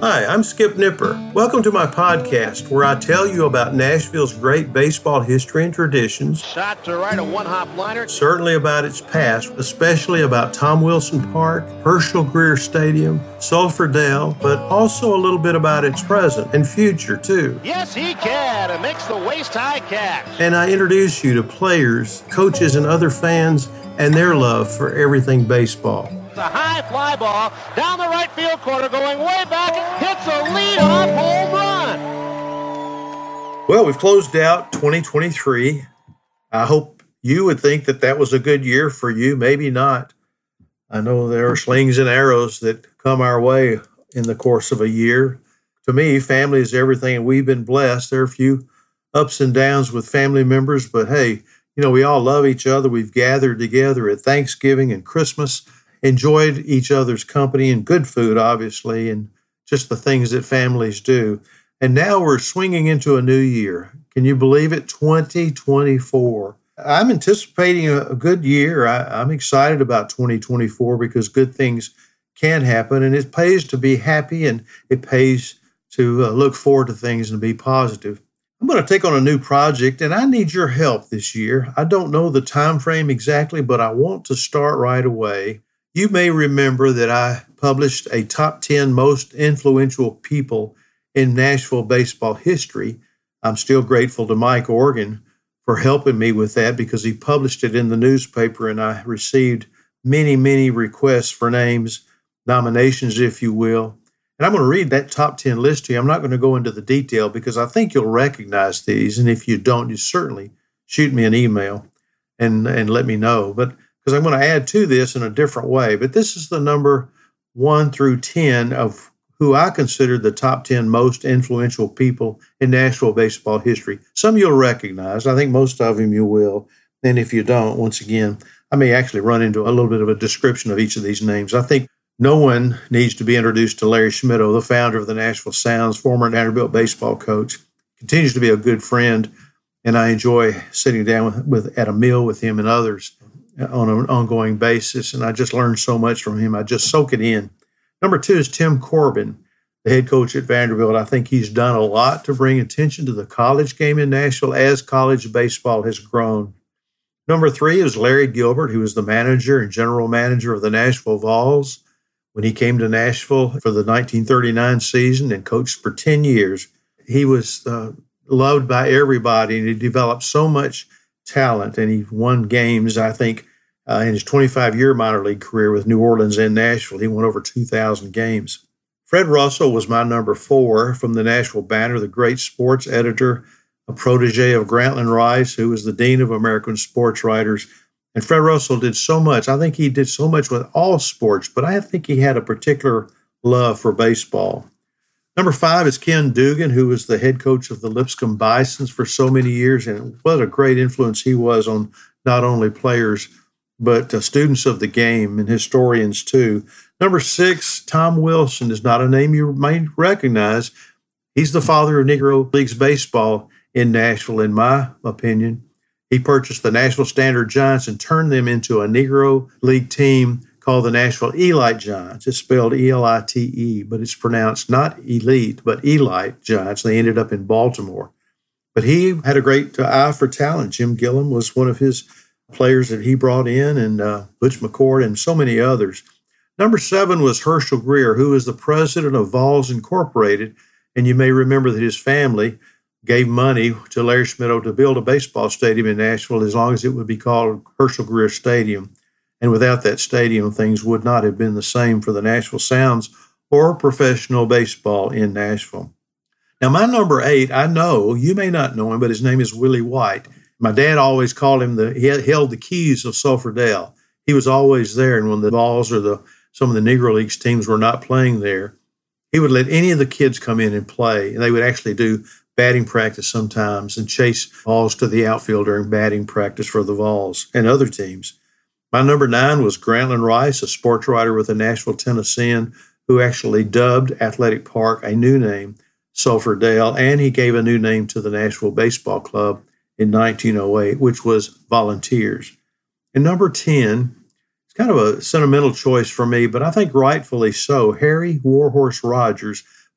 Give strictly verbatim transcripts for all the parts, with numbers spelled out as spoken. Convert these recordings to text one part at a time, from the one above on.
Hi, I'm Skip Nipper. Welcome to my podcast where I tell you about Nashville's great baseball history and traditions. Shot to right, a one-hop liner. Certainly about its past, especially about Tom Wilson Park, Herschel Greer Stadium, Sulphur Dell, but also a little bit about its present and future too. Yes, he can. It makes the waist-high catch. And I introduce you to players, coaches, and other fans and their love for everything baseball. A high fly ball down the right field corner, going way back, hits a lead-off home run. Well, we've closed out twenty twenty-three. I hope you would think that that was a good year for you. Maybe not. I know there are slings and arrows that come our way in the course of a year. To me, family is everything, and we've been blessed. There are a few ups and downs with family members, but hey, you know, we all love each other. We've gathered together at Thanksgiving and Christmas, enjoyed each other's company and good food, obviously, and just the things that families do. And now we're swinging into a new year. Can you believe it? twenty twenty-four. I'm anticipating a, a good year. I, I'm excited about twenty twenty-four because good things can happen, and it pays to be happy, and it pays to uh, look forward to things and be positive. I'm going to take on a new project, and I need your help this year. I don't know the time frame exactly, but I want to start right away. You may remember that I published a top ten most influential people in Nashville baseball history. I'm still grateful to Mike Organ for helping me with that because he published it in the newspaper, and I received many, many requests for names, nominations, if you will. And I'm going to read that top ten list to you. I'm not going to go into the detail because I think you'll recognize these. And if you don't, you certainly shoot me an email and, and let me know. But because I'm going to add to this in a different way. But this is the number one through ten of who I consider the top ten most influential people in Nashville baseball history. Some you'll recognize. I think most of them you will. And if you don't, once again, I may actually run into a little bit of a description of each of these names. I think no one needs to be introduced to Larry Schmittou, the founder of the Nashville Sounds, former Vanderbilt baseball coach. Continues to be a good friend, and I enjoy sitting down with, with at a meal with him and others on an ongoing basis, and I just learned so much from him. I just soak it in. Number two is Tim Corbin, the head coach at Vanderbilt. I think he's done a lot to bring attention to the college game in Nashville as college baseball has grown. Number three is Larry Gilbert, who was the manager and general manager of the Nashville Vols when he came to Nashville for the nineteen thirty-nine season and coached for ten years. He was uh, loved by everybody, and he developed so much talent, and he won games, I think, uh, in his twenty-five-year minor league career with New Orleans and Nashville. He won over two thousand games. Fred Russell was my number four from the Nashville Banner, the great sports editor, a protege of Grantland Rice, who was the dean of American sports writers. And Fred Russell did so much. I think he did so much with all sports, but I think he had a particular love for baseball. Number five is Ken Dugan, who was the head coach of the Lipscomb Bisons for so many years, and what a great influence he was on not only players, but uh, students of the game and historians too. Number six, Tom Wilson is not a name you may recognize. He's the father of Negro Leagues baseball in Nashville, in my opinion. He purchased the Nashville Standard Giants and turned them into a Negro League team called the Nashville Elite Giants. It's spelled E L I T E, but it's pronounced not elite, but Elite Giants. They ended up in Baltimore. But he had a great eye for talent. Jim Gillum was one of his players that he brought in, and uh, Butch McCord and so many others. Number seven was Herschel Greer, who is the president of Vols Incorporated. And you may remember that his family gave money to Larry Schmittou to build a baseball stadium in Nashville as long as it would be called Herschel Greer Stadium. And without that stadium, things would not have been the same for the Nashville Sounds or professional baseball in Nashville. Now, my number eight, I know, you may not know him, but his name is Willie White. My dad always called him, the he held the keys of Sulphur Dell. He was always there, and when the Vols or the some of the Negro Leagues teams were not playing there, he would let any of the kids come in and play, and they would actually do batting practice sometimes and chase balls to the outfield during batting practice for the Vols and other teams. My number nine was Grantland Rice, a sports writer with the Nashville Tennessean, who actually dubbed Athletic Park a new name, Sulphur Dell, and he gave a new name to the Nashville Baseball Club in nineteen oh eight, which was Volunteers. And number ten, it's kind of a sentimental choice for me, but I think rightfully so, Harry Warhorse Rogers,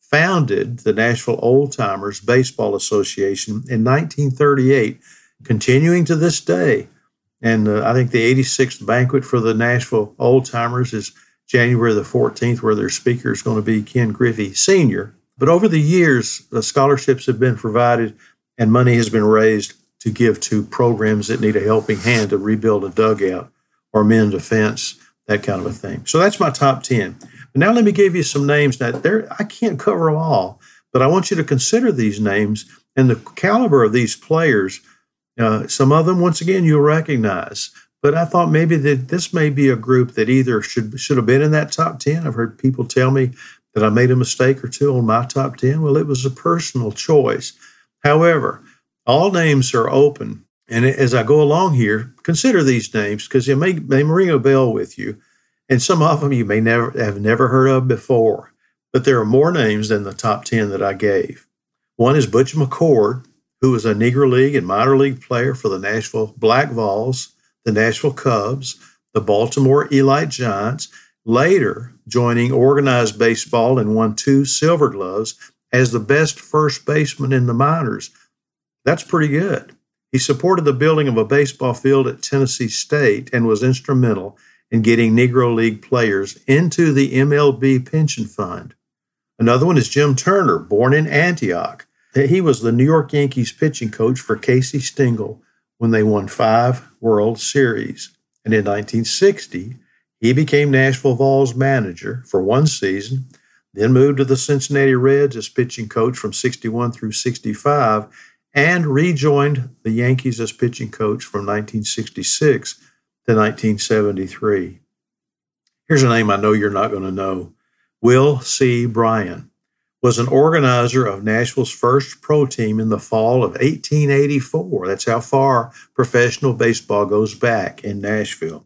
founded the Nashville Old Timers Baseball Association in nineteen thirty-eight, continuing to this day. And uh, I think the eighty-sixth banquet for the Nashville Old Timers is January the fourteenth, where their speaker is going to be Ken Griffey Senior But over the years, the scholarships have been provided and money has been raised to give to programs that need a helping hand to rebuild a dugout or mend a fence, that kind of a thing. So that's my top ten. But now let me give you some names. Now, there, I can't cover them all, but I want you to consider these names and the caliber of these players. Uh, some of them, once again, you'll recognize. But I thought maybe that this may be a group that either should should have been in that top ten. I've heard people tell me that I made a mistake or two on my top ten. Well, it was a personal choice. However, all names are open. And as I go along here, consider these names because they may, they may ring a bell with you. And some of them you may never have never heard of before. But there are more names than the top ten that I gave. One is Butch McCord, who was a Negro League and minor league player for the Nashville Black Vols, the Nashville Cubs, the Baltimore Elite Giants, later joining organized baseball and won two Silver Gloves as the best first baseman in the minors. That's pretty good. He supported the building of a baseball field at Tennessee State and was instrumental in getting Negro League players into the M L B pension fund. Another one is Jim Turner, born in Antioch. He was the New York Yankees pitching coach for Casey Stengel when they won five World Series. And in nineteen sixty, he became Nashville Vols manager for one season, then moved to the Cincinnati Reds as pitching coach from sixty-one through sixty-five, and rejoined the Yankees as pitching coach from nineteen sixty-six to nineteen seventy-three. Here's a name I know you're not going to know. Will C. Bryan was an organizer of Nashville's first pro team in the fall of eighteen eighty-four. That's how far professional baseball goes back in Nashville.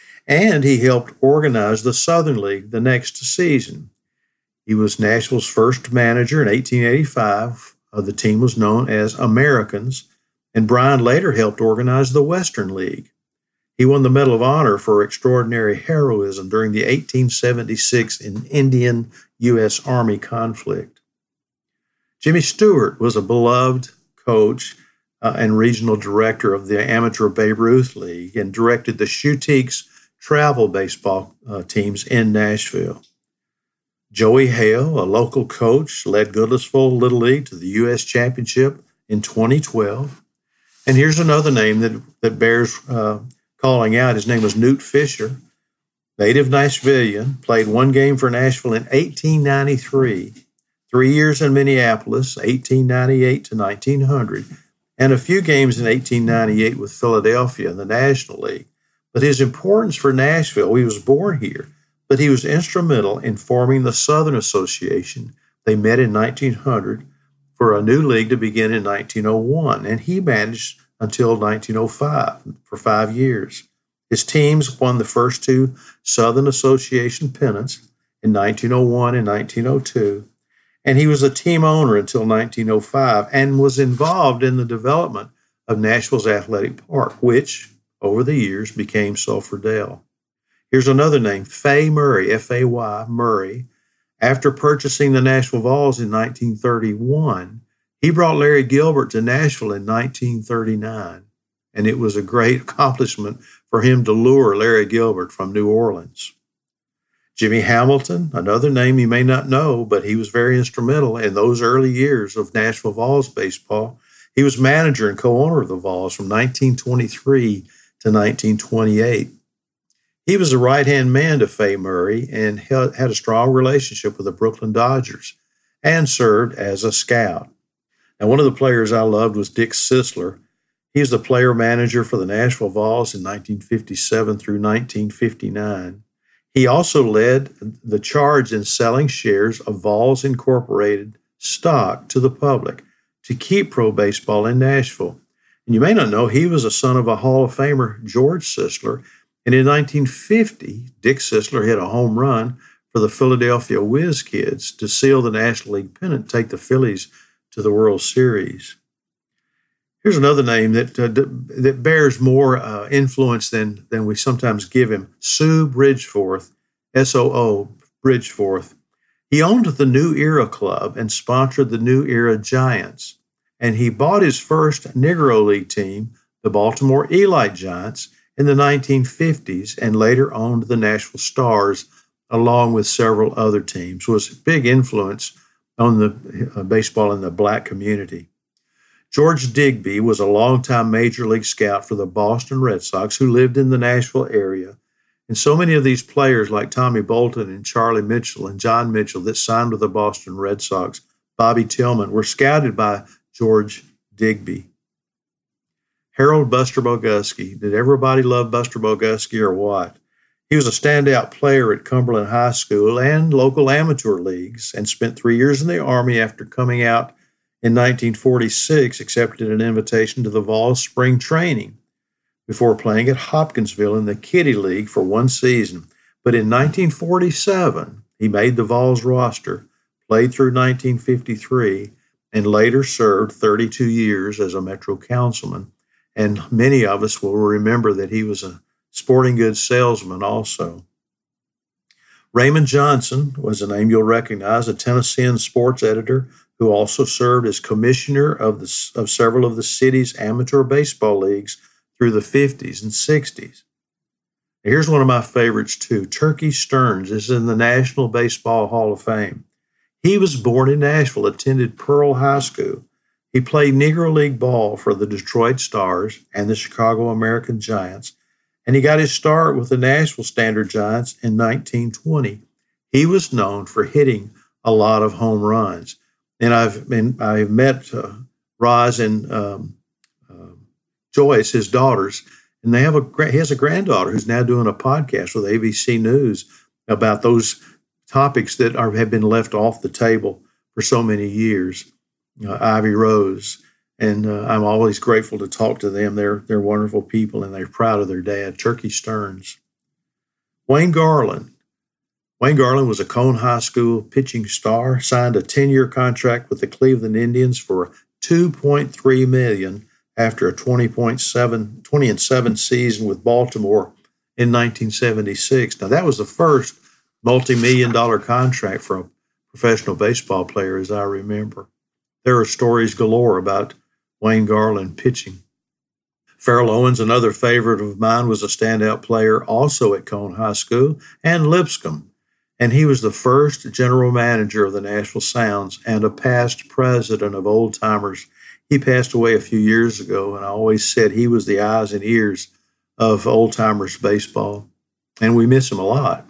And he helped organize the Southern League the next season. He was Nashville's first manager in eighteen eighty-five. Uh, the team was known as Americans, and Bryan later helped organize the Western League. He won the Medal of Honor for extraordinary heroism during the eighteen seventy-six Indian U S Army conflict. Jimmy Stewart was a beloved coach uh, and regional director of the Amateur Babe Ruth League and directed the Shootiques travel baseball uh, teams in Nashville. Joey Hale, a local coach, led Goodlettsville Little League to the U S Championship in twenty twelve. And here's another name that, that bears uh, calling out. His name was Newt Fisher, native Nashvilleian, played one game for Nashville in eighteen ninety-three, three years in Minneapolis, eighteen ninety-eight to nineteen hundred, and a few games in eighteen ninety-eight with Philadelphia in the National League. But his importance for Nashville, he was born here, but he was instrumental in forming the Southern Association. They met in nineteen hundred for a new league to begin in nineteen oh one, and he managed until nineteen oh five for five years. His teams won the first two Southern Association pennants in nineteen oh one and nineteen oh two, and he was a team owner until nineteen oh five and was involved in the development of Nashville's Athletic Park, which over the years became Sulphur Dell. Here's another name, Fay Murray, F A Y, Murray. After purchasing the Nashville Vols in nineteen thirty-one, he brought Larry Gilbert to Nashville in nineteen thirty-nine, and it was a great accomplishment for him to lure Larry Gilbert from New Orleans. Jimmy Hamilton, another name you may not know, but he was very instrumental in those early years of Nashville Vols baseball. He was manager and co-owner of the Vols from nineteen twenty-three to nineteen twenty-eight. He was the right-hand man to Fay Murray and had a strong relationship with the Brooklyn Dodgers and served as a scout. Now, one of the players I loved was Dick Sisler. He was the player-manager for the Nashville Vols in nineteen fifty-seven through nineteen fifty-nine. He also led the charge in selling shares of Vols Incorporated stock to the public to keep pro baseball in Nashville. And you may not know, he was a son of a Hall of Famer, George Sisler. And in nineteen fifty, Dick Sisler hit a home run for the Philadelphia Whiz Kids to seal the National League pennant, take the Phillies to the World Series. Here's another name that uh, that bears more uh, influence than, than we sometimes give him, Soo Bridgeforth, S O O, Bridgeforth. He owned the New Era Club and sponsored the New Era Giants, and he bought his first Negro League team, the Baltimore Elite Giants, in the nineteen fifties, and later owned the Nashville Stars along with several other teams. Was a big influence on the uh, baseball in the black community. George Digby was a longtime major league scout for the Boston Red Sox who lived in the Nashville area. And so many of these players like Tommy Bolton and Charlie Mitchell and John Mitchell that signed with the Boston Red Sox, Bobby Tillman, were scouted by George Digby. Harold Buster Boguski. Did everybody love Buster Boguski or what? He was a standout player at Cumberland High School and local amateur leagues and spent three years in the Army after coming out in nineteen forty-six, accepted an invitation to the Vols spring training before playing at Hopkinsville in the Kitty League for one season. But in nineteen forty-seven, he made the Vols roster, played through nineteen fifty-three, and later served thirty-two years as a Metro councilman. And many of us will remember that he was a sporting goods salesman also. Raymond Johnson was a name you'll recognize, a Tennessean sports editor who also served as commissioner of, the, of several of the city's amateur baseball leagues through the fifties and sixties. Here's one of my favorites too. Turkey Stearns is in the National Baseball Hall of Fame. He was born in Nashville, attended Pearl High School. He played Negro League ball for the Detroit Stars and the Chicago American Giants, and he got his start with the Nashville Standard Giants in nineteen twenty. He was known for hitting a lot of home runs. And I've been, I've met uh, Roz and um, uh, Joyce, his daughters, and they have a he has a granddaughter who's now doing a podcast with A B C News about those topics that are have been left off the table for so many years. Uh, Ivy Rose, and uh, I'm always grateful to talk to them. They're they're wonderful people, and they're proud of their dad, Turkey Stearns. Wayne Garland. Wayne Garland was a Cone High School pitching star, signed a ten-year contract with the Cleveland Indians for two point three million dollars after a twenty point seven, twenty and seven season with Baltimore in nineteen seventy-six. Now, that was the first multi-million dollar contract for a professional baseball player, as I remember. There are stories galore about Wayne Garland pitching. Farrell Owens, another favorite of mine, was a standout player also at Cone High School and Lipscomb. And he was the first general manager of the Nashville Sounds and a past president of Old Timers. He passed away a few years ago, and I always said he was the eyes and ears of Old Timers baseball, and we miss him a lot.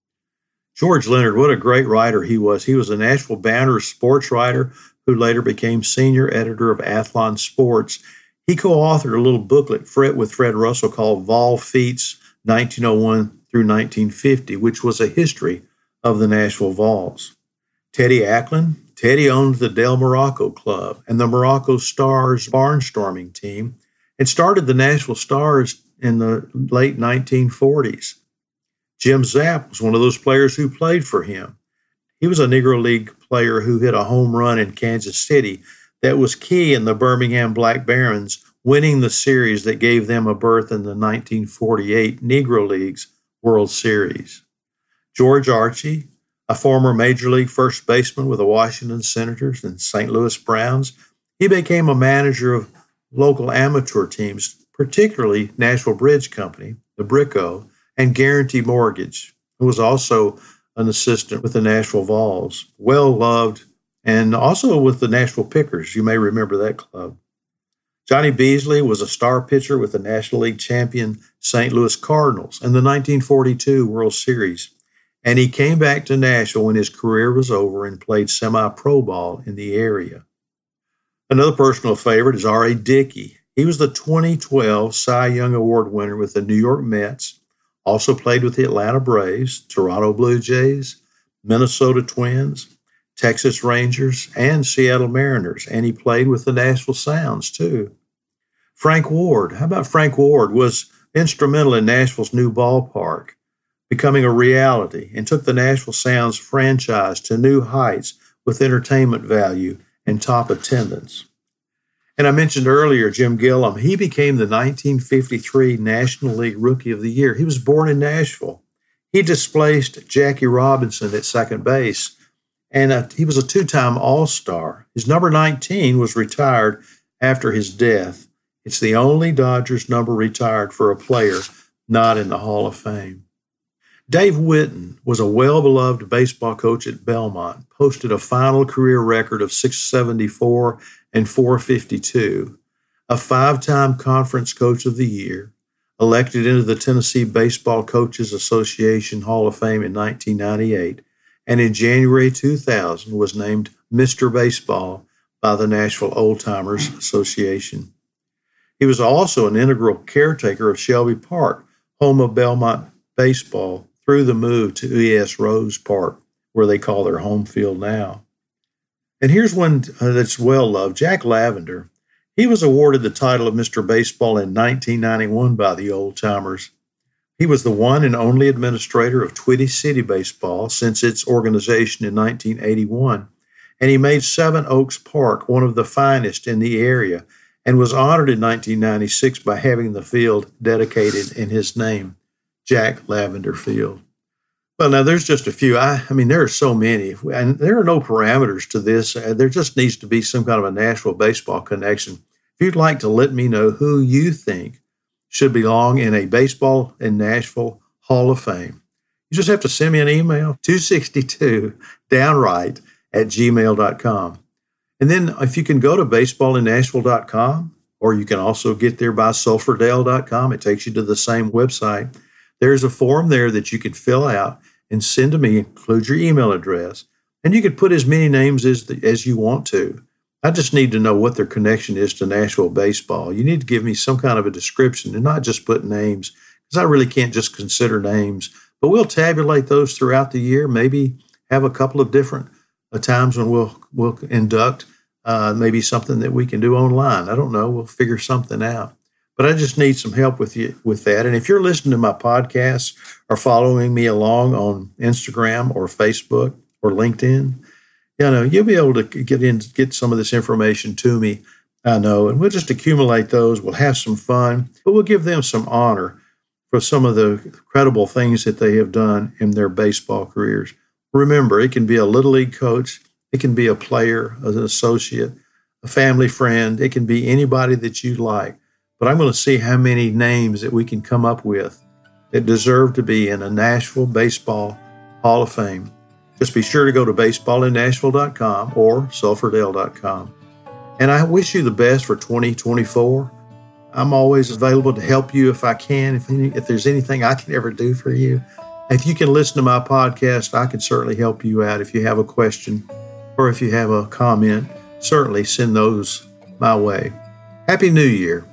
George Leonard, what a great writer he was. He was a Nashville Banner sports writer who later became senior editor of Athlon Sports. He co-authored a little booklet with Fred Russell called Vol Feats nineteen oh one through nineteen fifty, which was a history of the Nashville Vols. Teddy Acklin. Teddy owned the Del Morocco Club and the Morocco Stars barnstorming team and started the Nashville Stars in the late nineteen forties. Jim Zapp was one of those players who played for him. He was a Negro League player who hit a home run in Kansas City that was key in the Birmingham Black Barons winning the series that gave them a berth in the nineteen forty-eight Negro League's World Series. George Archie, a former Major League first baseman with the Washington Senators and Saint Louis Browns, he became a manager of local amateur teams, particularly Nashville Bridge Company, the Brico, and Guarantee Mortgage, who was also an assistant with the Nashville Vols, well-loved, and also with the Nashville Pickers. You may remember that club. Johnny Beasley was a star pitcher with the National League champion Saint Louis Cardinals in the nineteen forty-two World Series, and he came back to Nashville when his career was over and played semi-pro ball in the area. Another personal favorite is R A. Dickey. He was the twenty twelve Cy Young Award winner with the New York Mets, also played with the Atlanta Braves, Toronto Blue Jays, Minnesota Twins, Texas Rangers, and Seattle Mariners, and he played with the Nashville Sounds too. Frank Ward, how about Frank Ward, was instrumental in Nashville's new ballpark becoming a reality and took the Nashville Sounds franchise to new heights with entertainment value and top attendance. And I mentioned earlier Jim Gillum. He became the nineteen fifty-three National League Rookie of the Year. He was born in Nashville. He displaced Jackie Robinson at second base and uh, he was a two-time All-Star. His number nineteen was retired after his death. It's the only Dodgers number retired for a player not in the Hall of Fame. Dave Witten was a well-beloved baseball coach at Belmont, posted a final career record of six seventy-four and four fifty-two, a five-time Conference Coach of the Year, elected into the Tennessee Baseball Coaches Association Hall of Fame in nineteen ninety-eight, and in January two thousand was named Mister Baseball by the Nashville Old Timers Association. He was also an integral caretaker of Shelby Park, home of Belmont baseball, through the move to E S. Rose Park, where they call their home field now. And here's one uh, that's well-loved, Jack Lavender. He was awarded the title of Mister Baseball in nineteen ninety-one by the Old Timers. He was the one and only administrator of Twitty City Baseball since its organization in nineteen eighty-one, and he made Seven Oaks Park one of the finest in the area and was honored in nineteen ninety-six by having the field dedicated in his name, Jack Lavender Field. Well, now there's just a few. I, I mean, there are so many, and there are no parameters to this. There just needs to be some kind of a Nashville baseball connection. If you'd like to let me know who you think should belong in a Baseball in Nashville Hall of Fame, you just have to send me an email, two sixty-two downright at gmail dot com. And then if you can go to baseball in nashville dot com, or you can also get there by sulphur dale dot com. It takes you to the same website. There's a form there that you can fill out and send to me, include your email address, and you can put as many names as, the, as you want to. I just need to know what their connection is to Nashville baseball. You need to give me some kind of a description and not just put names, because I really can't just consider names. But we'll tabulate those throughout the year, maybe have a couple of different uh, times when we'll, we'll induct uh, maybe something that we can do online. I don't know. We'll figure something out. But I just need some help with you with that. And if you're listening to my podcasts or following me along on Instagram or Facebook or LinkedIn, you know, you'll be able to get in, get some of this information to me, I know, and we'll just accumulate those. We'll have some fun, but we'll give them some honor for some of the incredible things that they have done in their baseball careers. Remember, it can be a Little League coach. It can be a player, an associate, a family friend. It can be anybody that you like. But I'm going to see how many names that we can come up with that deserve to be in a Nashville Baseball Hall of Fame. Just be sure to go to baseball in nashville dot com or sulphur dale dot com. And I wish you the best for twenty twenty-four. I'm always available to help you if I can, if, any, if there's anything I can ever do for you. If you can listen to my podcast, I can certainly help you out. If you have a question or if you have a comment, certainly send those my way. Happy New Year.